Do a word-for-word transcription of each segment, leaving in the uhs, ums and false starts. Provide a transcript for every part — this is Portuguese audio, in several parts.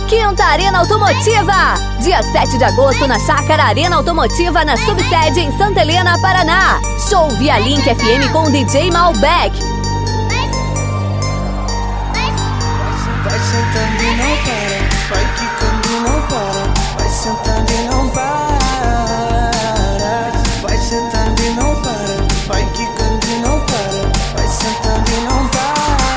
Quinta Arena Automotiva. Dia sete de agosto na Chácara Arena Automotiva, na subsede em Santa Helena, Paraná. Show via Link F M com o D J Malbec. Vai sentando e não para, vai quicando e não para, vai sentando e não para. Vai sentando e não para, vai quicando e não para, vai sentando e não para.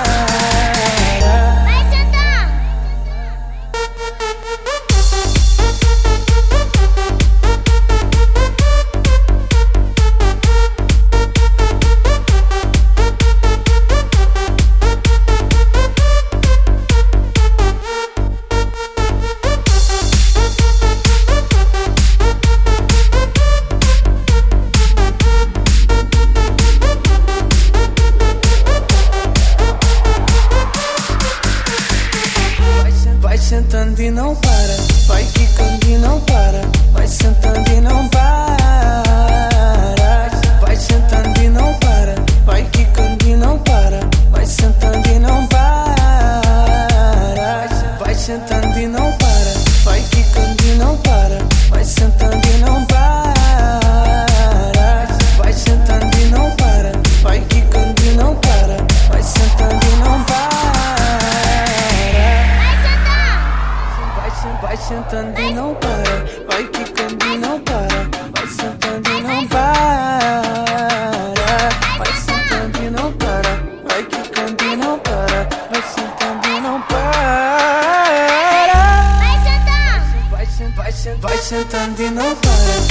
Sentando e não para, vai quicando e não para, vai sentando e não para. Vai sentando e não para, vai quicando e não para, vai sentando e não para. Vai sentando e não para, vai quicando e não para, vai sentando e não para. Vai sentando e não para, vai quicando e não para, vai sentando e não para. Vai sentando e não para, vai quicando e não para, vai sentando e não para. Vai sentando e não para, vai quicando e não para, vai sentando e não para. Vai sentando, vai sentando, vai sentando, vai sentando e não para.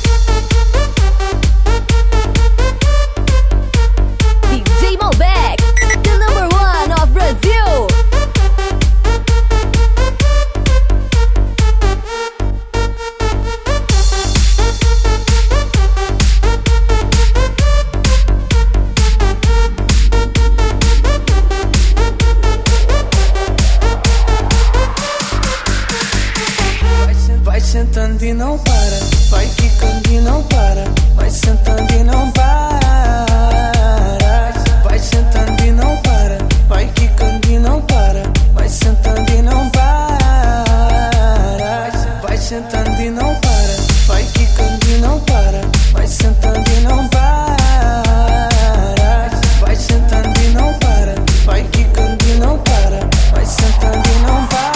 D J Malbec, the number one of Brazil. Vai sentando e não para, vai quicando e não para, vai sentando e não para. Vai sentando e não para, vai quicando e não para, vai sentando e não para. Vai sentando e não para, vai quicando e não para, vai sentando e não para. Vai sentando e não para, vai quicando e não para, vai sentando e não para.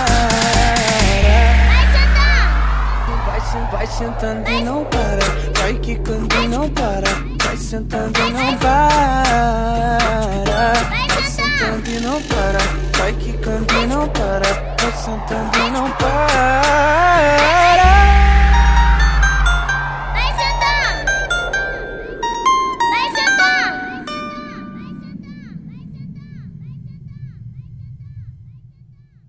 Vai sentando e não para, vai quicando e não para, vai sentando e não para. Vai sentando e não para, vai quicando e não para, vai sentando e não para.